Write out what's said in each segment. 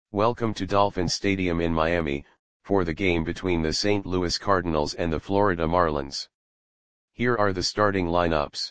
Welcome to Dolphin Stadium in Miami, for the game between the St. Louis Cardinals and the Florida Marlins. Here are the starting lineups.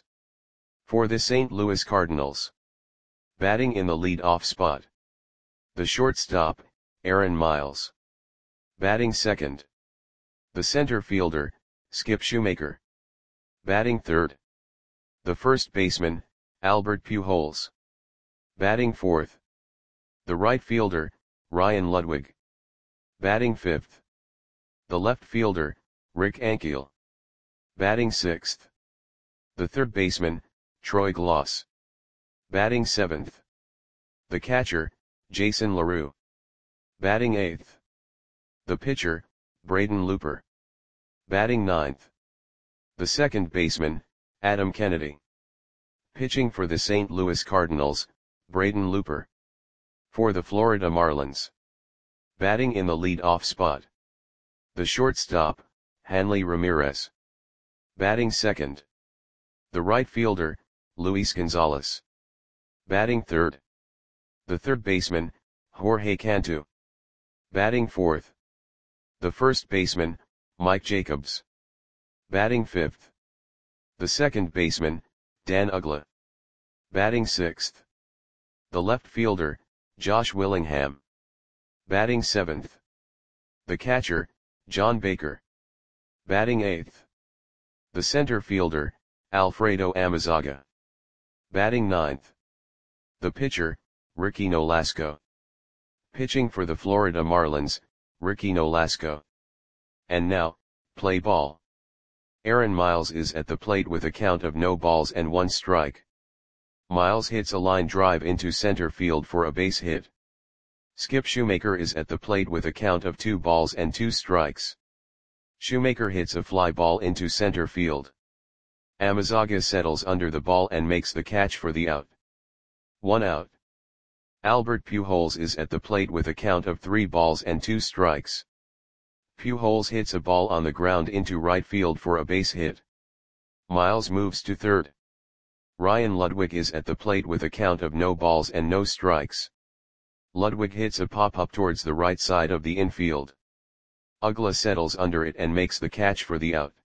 For the St. Louis Cardinals. Batting in the lead-off spot. The shortstop, Aaron Miles. Batting second. The center fielder, Skip Shoemaker. Batting third. The first baseman, Albert Pujols. Batting fourth. The right fielder, Ryan Ludwig. Batting fifth. The left fielder, Rick Ankiel. Batting sixth. The third baseman, Troy Glaus. Batting seventh. The catcher, Jason LaRue. Batting eighth. The pitcher, Braden Looper. Batting ninth. The second baseman, Adam Kennedy. Pitching for the St. Louis Cardinals, Braden Looper. For the Florida Marlins. Batting in the lead-off spot. The shortstop, Hanley Ramirez. Batting second. The right fielder, Luis Gonzalez. Batting third. The third baseman, Jorge Cantu. Batting fourth. The first baseman, Mike Jacobs. Batting fifth. The second baseman, Dan Uggla. Batting sixth. The left fielder, Josh Willingham. Batting seventh. The catcher, John Baker. Batting eighth. The center fielder, Alfredo Amezaga. Batting ninth. The pitcher, Ricky Nolasco. Pitching for the Florida Marlins, Ricky Nolasco. And now, play ball. Aaron Miles is at the plate with a count of no balls and one strike. Miles hits a line drive into center field for a base hit. Skip Shoemaker is at the plate with a count of 2 balls and 2 strikes. Shoemaker hits a fly ball into center field. Amezaga settles under the ball and makes the catch for the out. 1 out. Albert Pujols is at the plate with a count of 3 balls and 2 strikes. Pujols hits a ball on the ground into right field for a base hit. Miles moves to third. Ryan Ludwig is at the plate with a count of no balls and no strikes. Ludwig hits a pop-up towards the right side of the infield. Uggla settles under it and makes the catch for the out.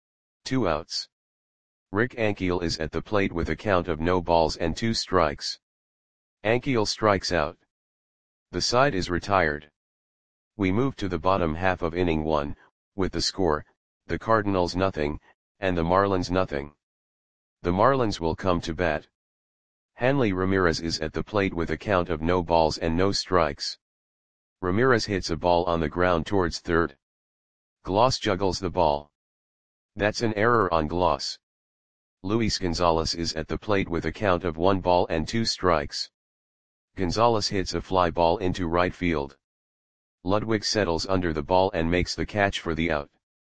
2 outs. Rick Ankiel is at the plate with a count of no balls and 2 strikes. Ankiel strikes out. The side is retired. We move to the bottom half of inning 1, with the score, the Cardinals nothing, and the Marlins nothing. The Marlins will come to bat. Hanley Ramirez is at the plate with a count of no balls and no strikes. Ramirez hits a ball on the ground towards third. Glaus juggles the ball. That's an error on Glaus. Luis Gonzalez is at the plate with a count of 1 ball and 2 strikes. Gonzalez hits a fly ball into right field. Ludwig settles under the ball and makes the catch for the out.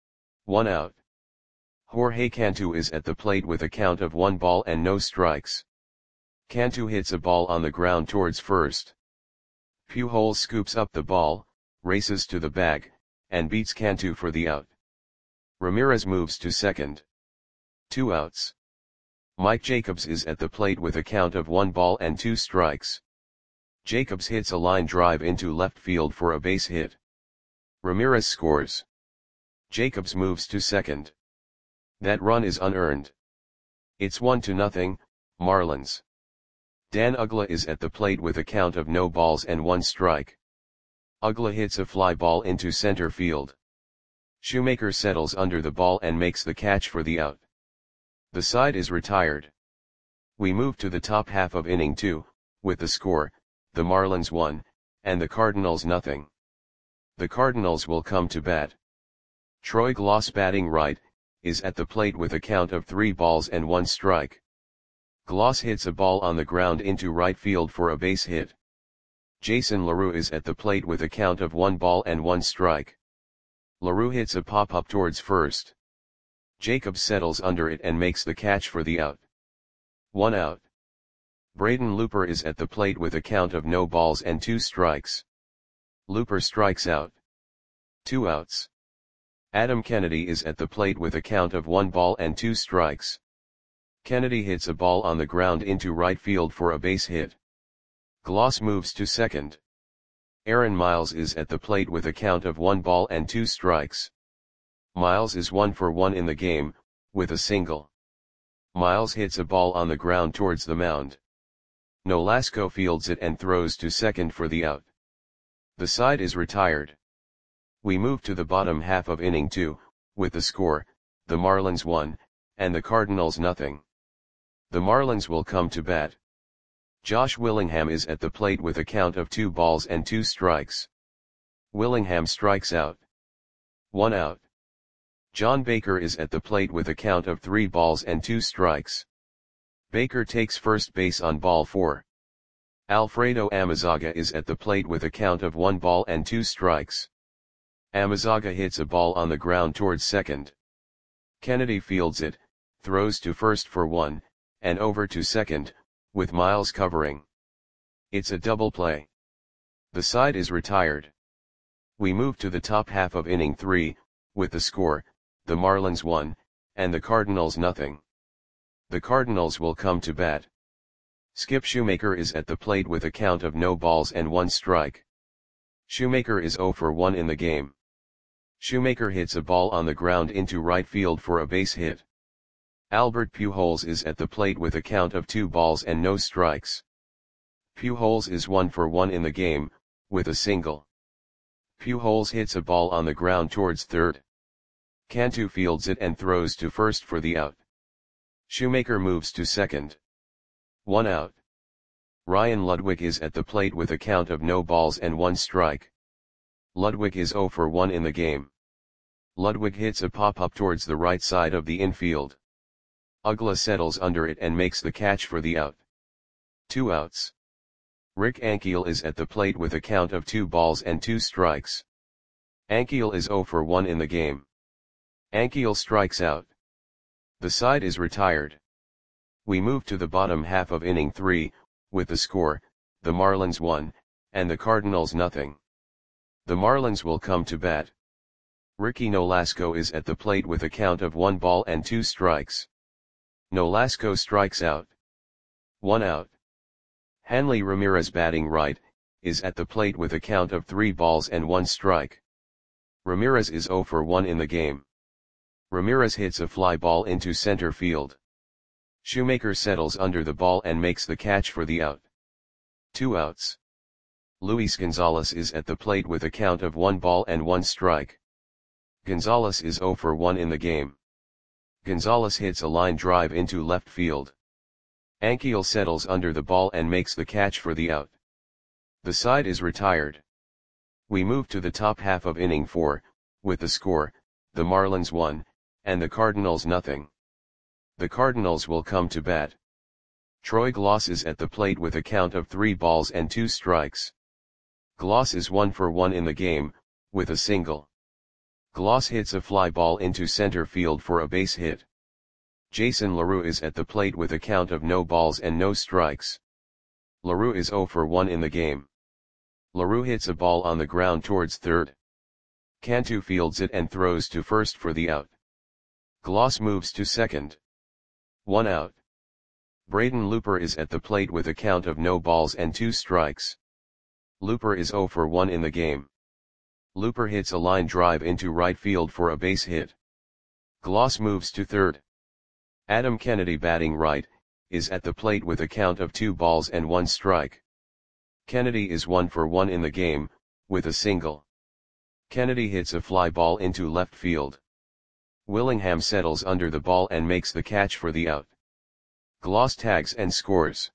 1 out. Jorge Cantu is at the plate with a count of 1 ball and no strikes. Cantu hits a ball on the ground towards first. Pujols scoops up the ball, races to the bag, and beats Cantu for the out. Ramirez moves to second. 2 outs. Mike Jacobs is at the plate with a count of 1 ball and 2 strikes. Jacobs hits a line drive into left field for a base hit. Ramirez scores. Jacobs moves to second. That run is unearned. It's 1-0, Marlins. Dan Uggla is at the plate with a count of no balls and 1 strike. Uggla hits a fly ball into center field. Shoemaker settles under the ball and makes the catch for the out. The side is retired. We move to the top half of inning 2, with the score, the Marlins 1, and the Cardinals nothing. The Cardinals will come to bat. Troy Glaus batting right, is at the plate with a count of 3 balls and 1 strike. Glaus hits a ball on the ground into right field for a base hit. Jason LaRue is at the plate with a count of 1 ball and 1 strike. LaRue hits a pop-up towards first. Jacobs settles under it and makes the catch for the out. 1 out. Braden Looper is at the plate with a count of no balls and 2 strikes. Looper strikes out. 2 outs. Adam Kennedy is at the plate with a count of 1 ball and 2 strikes. Kennedy hits a ball on the ground into right field for a base hit. Glaus moves to second. Aaron Miles is at the plate with a count of 1 ball and 2 strikes. Miles is 1 for 1 in the game, with a single. Miles hits a ball on the ground towards the mound. Nolasco fields it and throws to second for the out. The side is retired. We move to the bottom half of inning 2, with the score, the Marlins 1, and the Cardinals nothing. The Marlins will come to bat. Josh Willingham is at the plate with a count of 2 balls and 2 strikes. Willingham strikes out. 1 out. John Baker is at the plate with a count of 3 balls and 2 strikes. Baker takes first base on ball 4. Alfredo Amezaga is at the plate with a count of 1 ball and 2 strikes. Amezaga hits a ball on the ground towards second. Kennedy fields it, throws to first for 1, and over to second, with Miles covering. It's a double play. The side is retired. We move to the top half of inning 3, with the score, the Marlins 1, and the Cardinals nothing. The Cardinals will come to bat. Skip Shoemaker is at the plate with a count of no balls and 1 strike. Shoemaker is 0 for 1 in the game. Shoemaker hits a ball on the ground into right field for a base hit. Albert Pujols is at the plate with a count of 2 balls and no strikes. Pujols is 1 for 1 in the game, with a single. Pujols hits a ball on the ground towards third. Cantu fields it and throws to first for the out. Shoemaker moves to second. 1 out. Ryan Ludwig is at the plate with a count of no balls and 1 strike. Ludwig is 0 for 1 in the game. Ludwig hits a pop-up towards the right side of the infield. Uggla settles under it and makes the catch for the out. 2 outs. Rick Ankiel is at the plate with a count of 2 balls and 2 strikes. Ankiel is 0 for 1 in the game. Ankiel strikes out. The side is retired. We move to the bottom half of inning 3, with the score, the Marlins 1, and the Cardinals nothing. The Marlins will come to bat. Ricky Nolasco is at the plate with a count of 1 ball and 2 strikes. Nolasco strikes out. 1 out. Hanley Ramirez batting right, is at the plate with a count of 3 balls and 1 strike. Ramirez is 0 for 1 in the game. Ramirez hits a fly ball into center field. Shoemaker settles under the ball and makes the catch for the out. 2 outs. Luis Gonzalez is at the plate with a count of 1 ball and 1 strike. Gonzalez is 0 for 1 in the game. Gonzalez hits a line drive into left field. Ankiel settles under the ball and makes the catch for the out. The side is retired. We move to the top half of inning 4, with the score, the Marlins 1, and the Cardinals nothing. The Cardinals will come to bat. Troy Glaus is at the plate with a count of 3 balls and 2 strikes. Glaus is 1 for 1 in the game, with a single. Glaus hits a fly ball into center field for a base hit. Jason LaRue is at the plate with a count of no balls and no strikes. LaRue is 0 for 1 in the game. LaRue hits a ball on the ground towards third. Cantu fields it and throws to first for the out. Glaus moves to second. 1 out. Braden Looper is at the plate with a count of no balls and 2 strikes. Looper is 0 for 1 in the game. Looper hits a line drive into right field for a base hit. Glaus moves to third. Adam Kennedy batting right, is at the plate with a count of 2 balls and 1 strike. Kennedy is 1 for 1 in the game, with a single. Kennedy hits a fly ball into left field. Willingham settles under the ball and makes the catch for the out. Glaus tags and scores.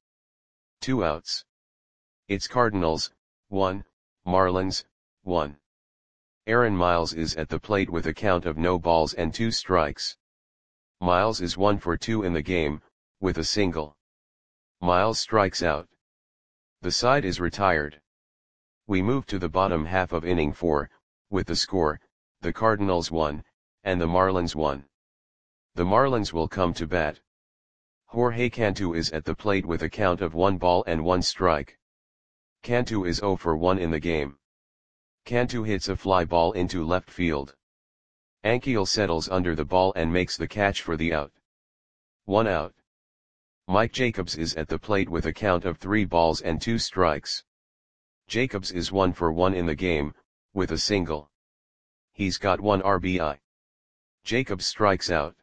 2 outs. It's Cardinals, 1, Marlins, 1. Aaron Miles is at the plate with a count of no balls and 2 strikes. Miles is 1 for 2 in the game, with a single. Miles strikes out. The side is retired. We move to the bottom half of inning 4, with the score, the Cardinals 1, and the Marlins 1. The Marlins will come to bat. Jorge Cantu is at the plate with a count of 1 ball and 1 strike. Cantu is 0 for 1 in the game. Cantu hits a fly ball into left field. Ankiel settles under the ball and makes the catch for the out. 1 out. Mike Jacobs is at the plate with a count of 3 balls and 2 strikes. Jacobs is 1 for 1 in the game, with a single. He's got 1 RBI. Jacobs strikes out.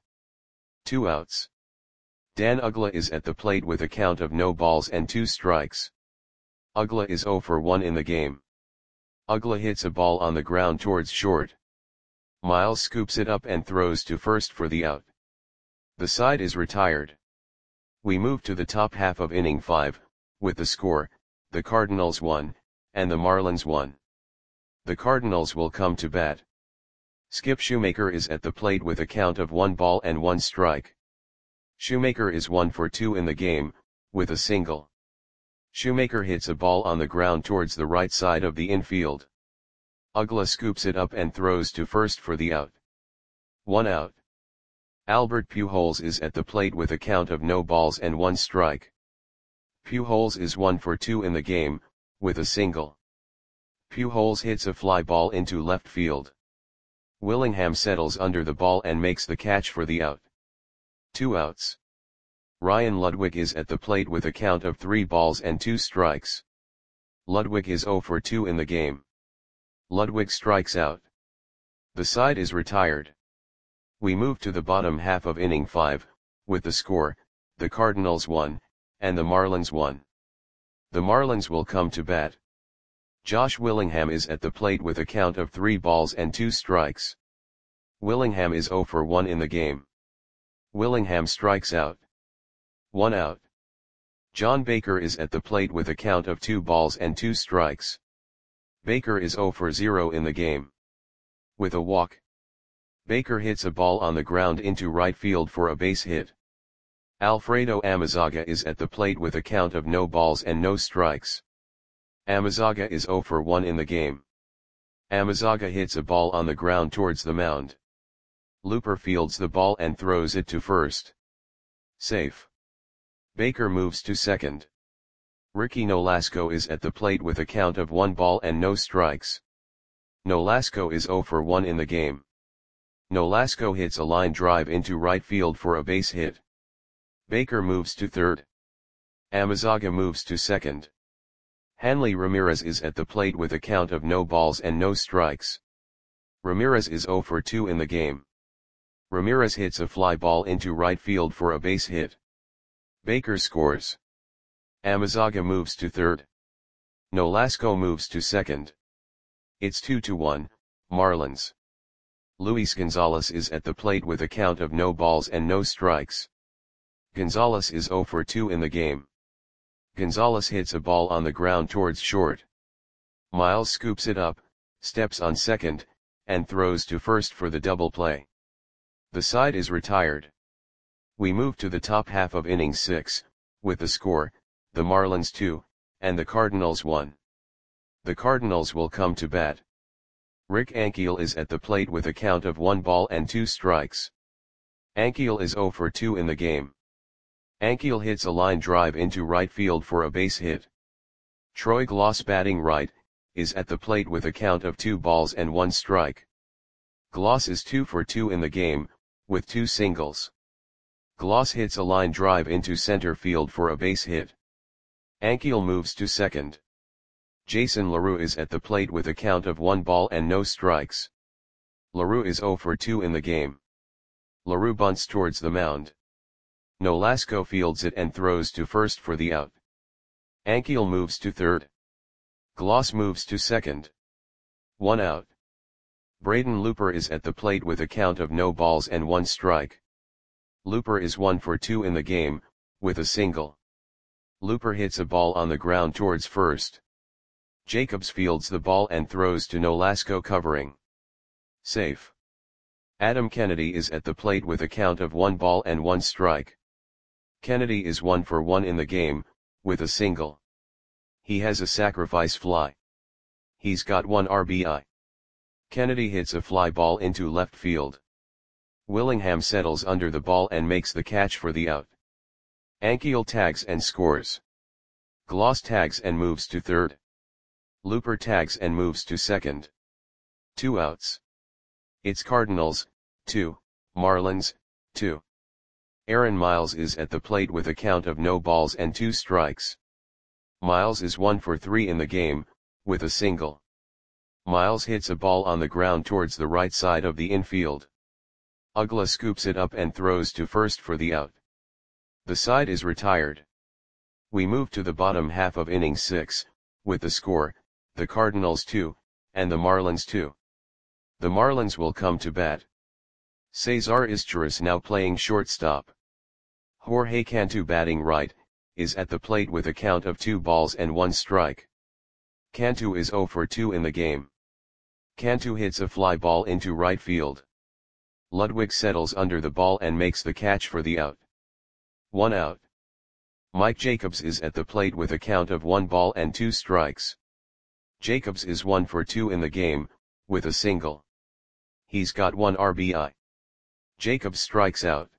2 outs. Dan Uggla is at the plate with a count of no balls and 2 strikes. Uggla is 0 for 1 in the game. Uggla hits a ball on the ground towards short. Miles scoops it up and throws to first for the out. The side is retired. We move to the top half of inning 5, with the score, the Cardinals 1, and the Marlins 1. The Cardinals will come to bat. Skip Shoemaker is at the plate with a count of 1 ball and 1 strike. Shoemaker is 1 for 2 in the game, with a single. Shoemaker hits a ball on the ground towards the right side of the infield. Uggla scoops it up and throws to first for the out. 1 out. Albert Pujols is at the plate with a count of no balls and 1 strike. Pujols is 1 for 2 in the game, with a single. Pujols hits a fly ball into left field. Willingham settles under the ball and makes the catch for the out. 2 outs. Ryan Ludwig is at the plate with a count of 3 balls and 2 strikes. Ludwig is 0 for 2 in the game. Ludwig strikes out. The side is retired. We move to the bottom half of inning 5, with the score, the Cardinals 1, and the Marlins 1. The Marlins will come to bat. Josh Willingham is at the plate with a count of 3 balls and 2 strikes. Willingham is 0 for 1 in the game. Willingham strikes out. 1 out. John Baker is at the plate with a count of 2 balls and 2 strikes. Baker is 0 for 0 in the game. With a walk. Baker hits a ball on the ground into right field for a base hit. Alfredo Amezaga is at the plate with a count of no balls and no strikes. Amezaga is 0 for 1 in the game. Amezaga hits a ball on the ground towards the mound. Looper fields the ball and throws it to first. Safe. Baker moves to second. Ricky Nolasco is at the plate with a count of 1 ball and no strikes. Nolasco is 0 for 1 in the game. Nolasco hits a line drive into right field for a base hit. Baker moves to third. Amezaga moves to second. Hanley Ramirez is at the plate with a count of no balls and no strikes. Ramirez is 0 for 2 in the game. Ramirez hits a fly ball into right field for a base hit. Baker scores. Amezaga moves to third. Nolasco moves to second. It's 2-1, Marlins. Luis Gonzalez is at the plate with a count of no balls and no strikes. Gonzalez is 0 for 2 in the game. Gonzalez hits a ball on the ground towards short. Miles scoops it up, steps on second, and throws to first for the double play. The side is retired. We move to the top half of inning 6, with the score, the Marlins 2, and the Cardinals 1. The Cardinals will come to bat. Rick Ankiel is at the plate with a count of 1 ball and 2 strikes. Ankiel is 0 for 2 in the game. Ankiel hits a line drive into right field for a base hit. Troy Glaus, batting right, is at the plate with a count of 2 balls and 1 strike. Glaus is 2 for 2 in the game, with 2 singles. Glaus hits a line drive into center field for a base hit. Ankiel moves to second. Jason LaRue is at the plate with a count of 1 ball and no strikes. LaRue is 0 for 2 in the game. LaRue bunts towards the mound. Nolasco fields it and throws to first for the out. Ankiel moves to third. Glaus moves to second. 1 out. Braden Looper is at the plate with a count of no balls and 1 strike. Looper is 1 for 2 in the game, with a single. Looper hits a ball on the ground towards first. Jacobs fields the ball and throws to Nolasco, covering. Safe. Adam Kennedy is at the plate with a count of 1 ball and 1 strike. Kennedy is 1 for 1 in the game, with a single. He has a sacrifice fly. He's got 1 RBI. Kennedy hits a fly ball into left field. Willingham settles under the ball and makes the catch for the out. Ankiel tags and scores. Glaus tags and moves to third. Looper tags and moves to second. 2 outs. It's Cardinals, 2, Marlins, 2. Aaron Miles is at the plate with a count of no balls and 2 strikes. Miles is 1 for 3 in the game, with a single. Miles hits a ball on the ground towards the right side of the infield. Uggla scoops it up and throws to first for the out. The side is retired. We move to the bottom half of inning 6, with the score, the Cardinals 2, and the Marlins 2. The Marlins will come to bat. Cesar Izturis now playing shortstop. Jorge Cantu batting right, is at the plate with a count of 2 balls and 1 strike. Cantu is 0 for 2 in the game. Cantu hits a fly ball into right field. Ludwig settles under the ball and makes the catch for the out. 1 out. Mike Jacobs is at the plate with a count of 1 ball and 2 strikes. Jacobs is 1 for 2 in the game, with a single. He's got 1 RBI. Jacobs strikes out.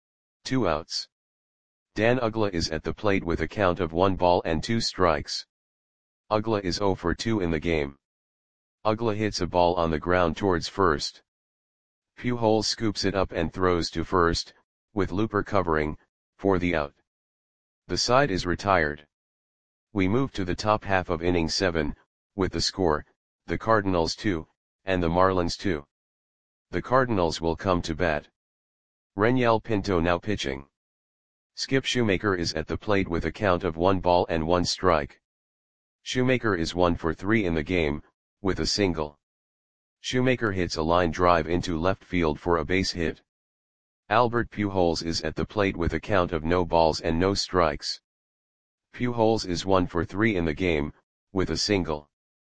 2 outs. Dan Uggla is at the plate with a count of 1 ball and 2 strikes. Uggla is 0 for 2 in the game. Uggla hits a ball on the ground towards first. Pujols scoops it up and throws to first, with Looper covering, for the out. The side is retired. We move to the top half of inning 7, with the score, the Cardinals 2, and the Marlins 2. The Cardinals will come to bat. Renyel Pinto now pitching. Skip Shoemaker is at the plate with a count of 1 ball and 1 strike. Shoemaker is 1 for 3 in the game, with a single. Shoemaker hits a line drive into left field for a base hit. Albert Pujols is at the plate with a count of no balls and no strikes. Pujols is 1 for 3 in the game, with a single.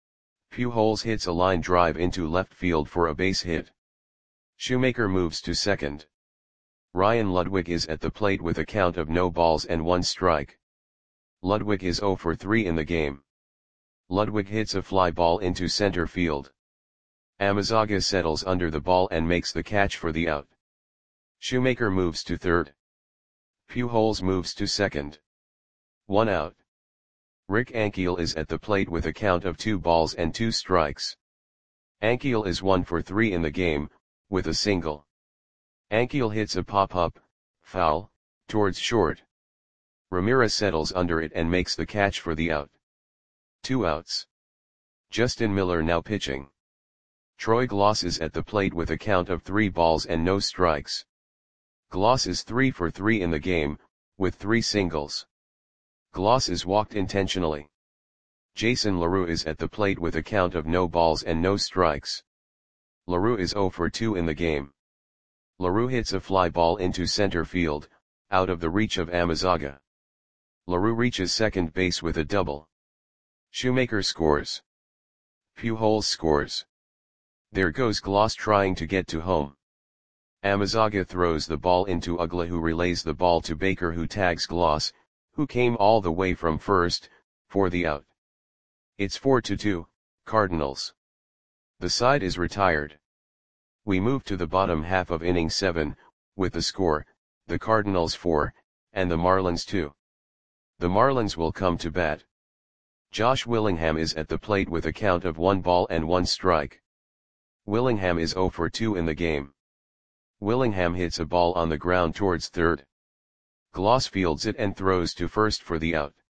Pujols hits a line drive into left field for a base hit. Shoemaker moves to second. Ryan Ludwig is at the plate with a count of no balls and 1 strike. Ludwig is 0 for 3 in the game. Ludwig hits a fly ball into center field. Amezaga settles under the ball and makes the catch for the out. Shoemaker moves to third. Pujols moves to second. 1 out. Rick Ankiel is at the plate with a count of 2 balls and 2 strikes. Ankiel is 1 for 3 in the game, with a single. Ankiel hits a pop-up, foul, towards short. Ramirez settles under it and makes the catch for the out. 2 outs. Justin Miller now pitching. Troy Glaus is at the plate with a count of 3 balls and no strikes. Glaus is 3 for 3 in the game, with 3 singles. Glaus is walked intentionally. Jason LaRue is at the plate with a count of no balls and no strikes. LaRue is 0 for 2 in the game. LaRue hits a fly ball into center field, out of the reach of Amezaga. LaRue reaches second base with a double. Shoemaker scores. Pujols scores. There goes Glaus trying to get to home. Amezaga throws the ball into Uggla, who relays the ball to Baker, who tags Glaus, who came all the way from first, for the out. It's 4-2, Cardinals. The side is retired. We move to the bottom half of inning 7, with the score, the Cardinals 4, and the Marlins 2. The Marlins will come to bat. Josh Willingham is at the plate with a count of 1 ball and 1 strike. Willingham is 0 for 2 in the game. Willingham hits a ball on the ground towards third. Glaus fields it and throws to first for the out.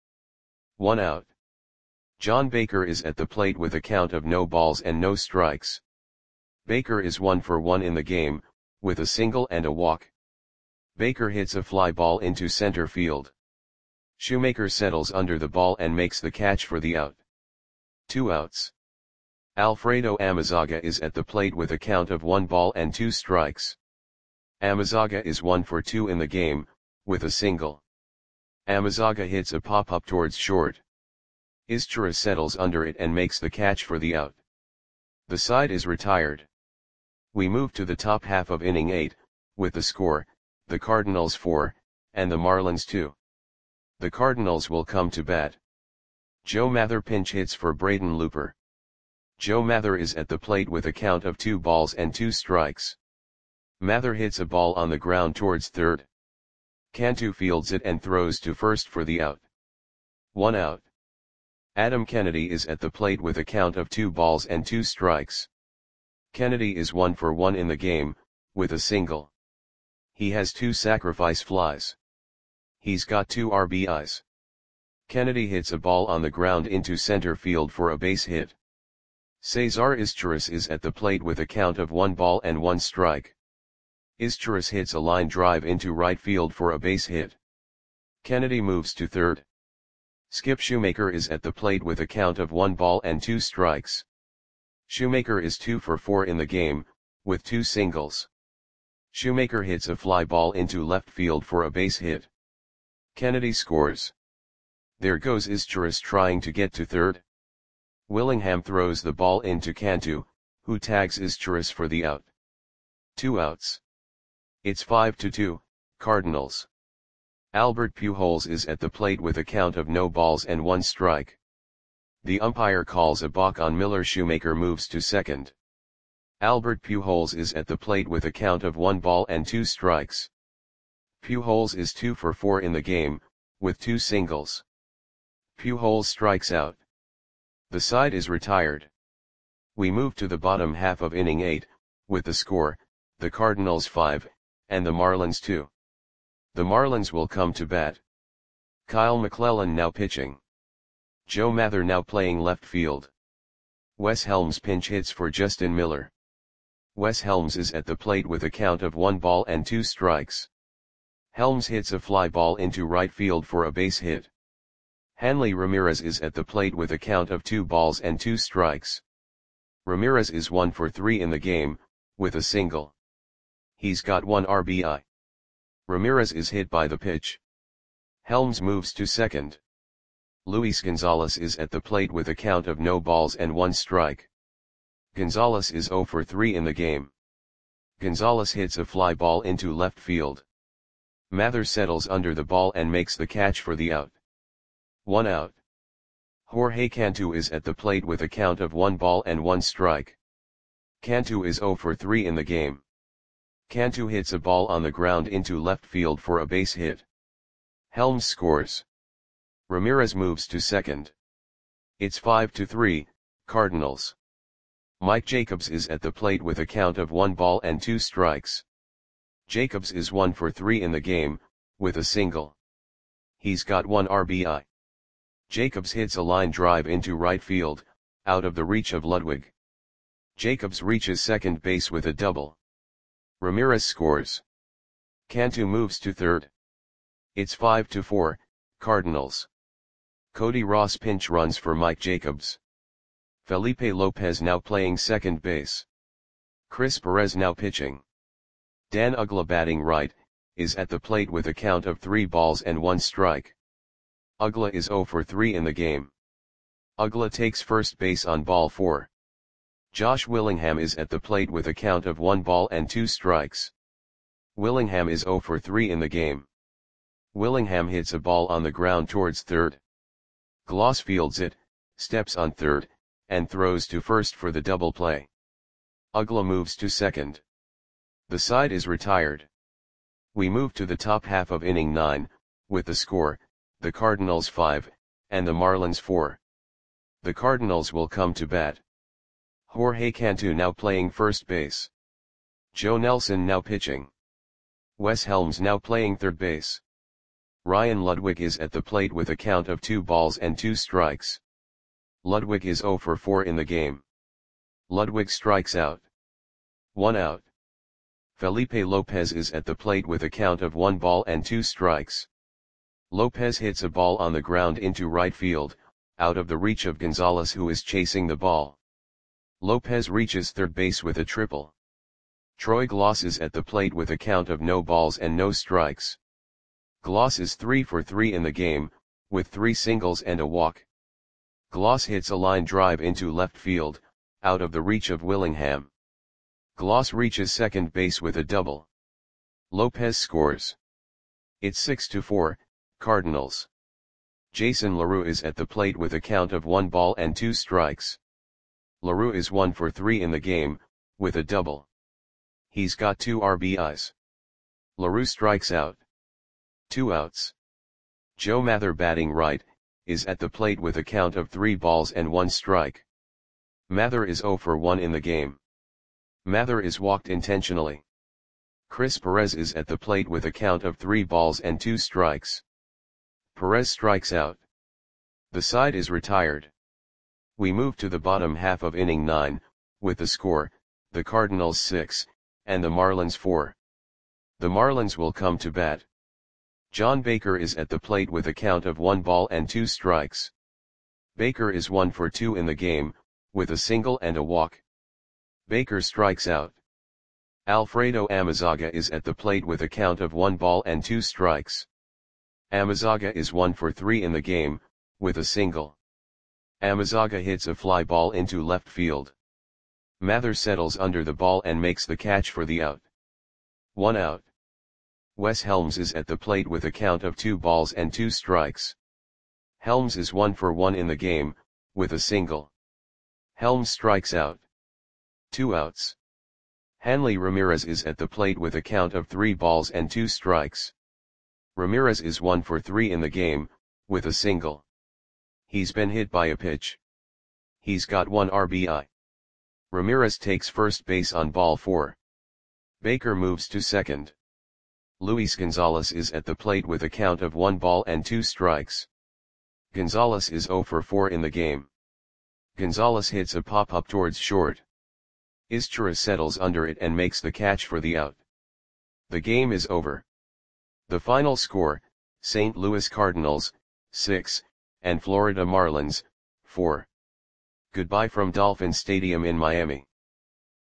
1 out. John Baker is at the plate with a count of no balls and no strikes. Baker is 1 for 1 in the game, with a single and a walk. Baker hits a fly ball into center field. Shoemaker settles under the ball and makes the catch for the out. 2 outs. Alfredo Amezaga is at the plate with a count of 1 ball and 2 strikes. Amezaga is 1 for 2 in the game, with a single. Amezaga hits a pop-up towards short. Izturis settles under it and makes the catch for the out. The side is retired. We move to the top half of inning 8, with the score, the Cardinals 4, and the Marlins 2. The Cardinals will come to bat. Joe Mather pinch hits for Braden Looper. Joe Mather is at the plate with a count of 2 balls and 2 strikes. Mather hits a ball on the ground towards third. Cantu fields it and throws to first for the out. 1 out. Adam Kennedy is at the plate with a count of 2 balls and 2 strikes. Kennedy is 1 for 1 in the game, with a single. He has 2 sacrifice flies. He's got 2 RBIs. Kennedy hits a ball on the ground into center field for a base hit. Cesar Izturis is at the plate with a count of 1 ball and 1 strike. Izturis hits a line drive into right field for a base hit. Kennedy moves to third. Skip Shoemaker is at the plate with a count of 1 ball and 2 strikes. Shoemaker is 2 for 4 in the game, with 2 singles. Shoemaker hits a fly ball into left field for a base hit. Kennedy scores. There goes Izturis trying to get to third. Willingham throws the ball into Cantu, who tags Izturis for the out. 2 outs. It's 5-2, Cardinals. Albert Pujols is at the plate with a count of no balls and 1 strike. The umpire calls a balk on Miller. Shoemaker moves to second. Albert Pujols is at the plate with a count of 1 ball and 2 strikes. Pujols is 2 for 4 in the game, with 2 singles. Pujols strikes out. The side is retired. We move to the bottom half of inning 8, with the score, the Cardinals 5, and the Marlins 2. The Marlins will come to bat. Kyle McClellan now pitching. Joe Mather now playing left field. Wes Helms pinch hits for Justin Miller. Wes Helms is at the plate with a count of 1 ball and 2 strikes. Helms hits a fly ball into right field for a base hit. Hanley Ramirez is at the plate with a count of 2 balls and 2 strikes. Ramirez is 1 for 3 in the game, with a single. He's got 1 RBI. Ramirez is hit by the pitch. Helms moves to second. Luis Gonzalez is at the plate with a count of no balls and 1 strike. Gonzalez is 0 for 3 in the game. Gonzalez hits a fly ball into left field. Mather settles under the ball and makes the catch for the out. 1 out. Jorge Cantu is at the plate with a count of 1 ball and 1 strike. Cantu is 0 for 3 in the game. Cantu hits a ball on the ground into left field for a base hit. Helms scores. Ramirez moves to second. It's 5-3, Cardinals. Mike Jacobs is at the plate with a count of 1 ball and 2 strikes. Jacobs is 1 for 3 in the game, with a single. He's got 1 RBI. Jacobs hits a line drive into right field, out of the reach of Ludwig. Jacobs reaches second base with a double. Ramirez scores. Cantu moves to third. It's 5-4, Cardinals. Cody Ross pinch runs for Mike Jacobs. Felipe Lopez now playing second base. Chris Perez now pitching. Dan Uggla batting right, is at the plate with a count of 3 balls and 1 strike. Uggla is 0 for 3 in the game. Uggla takes first base on ball 4. Josh Willingham is at the plate with a count of 1 ball and 2 strikes. Willingham is 0 for 3 in the game. Willingham hits a ball on the ground towards third. Gloss fields it, steps on third, and throws to first for the double play. Uggla moves to second. The side is retired. We move to the top half of inning 9, with the score, the Cardinals 5, and the Marlins 4. The Cardinals will come to bat. Jorge Cantu now playing first base. Joe Nelson now pitching. Wes Helms now playing third base. Ryan Ludwig is at the plate with a count of 2 balls and 2 strikes. Ludwig is 0 for 4 in the game. Ludwig strikes out. 1 out. Felipe Lopez is at the plate with a count of 1 ball and 2 strikes. Lopez hits a ball on the ground into right field, out of the reach of Gonzalez, who is chasing the ball. Lopez reaches third base with a triple. Troy Gloss is at the plate with a count of no balls and no strikes. Gloss is 3 for 3 in the game, with 3 singles and a walk. Gloss hits a line drive into left field, out of the reach of Willingham. Gloss reaches second base with a double. Lopez scores. It's 6-4, Cardinals. Jason LaRue is at the plate with a count of 1 ball and 2 strikes. LaRue is 1 for 3 in the game, with a double. He's got 2 RBIs. LaRue strikes out. 2 outs. Joe Mather batting right, is at the plate with a count of 3 balls and 1 strike. Mather is 0 for 1 in the game. Mather is walked intentionally. Chris Perez is at the plate with a count of 3 balls and 2 strikes. Perez strikes out. The side is retired. We move to the bottom half of inning 9, with the score, the Cardinals 6, and the Marlins 4. The Marlins will come to bat. John Baker is at the plate with a count of 1 ball and 2 strikes. Baker is 1 for 2 in the game, with a single and a walk. Baker strikes out. Alfredo Amezaga is at the plate with a count of 1 ball and 2 strikes. Amezaga is 1 for 3 in the game, with a single. Amezaga hits a fly ball into left field. Mather settles under the ball and makes the catch for the out. 1 out. Wes Helms is at the plate with a count of 2 balls and 2 strikes. Helms is 1 for 1 in the game, with a single. Helms strikes out. 2 outs. Hanley Ramirez is at the plate with a count of 3 balls and 2 strikes. Ramirez is 1 for 3 in the game, with a single. He's been hit by a pitch. He's got 1 RBI. Ramirez takes first base on ball 4. Baker moves to second. Luis Gonzalez is at the plate with a count of 1 ball and 2 strikes. Gonzalez is 0 for 4 in the game. Gonzalez hits a pop-up towards short. Izchira settles under it and makes the catch for the out. The game is over. The final score, St. Louis Cardinals, 6, and Florida Marlins, 4. Goodbye from Dolphin Stadium in Miami.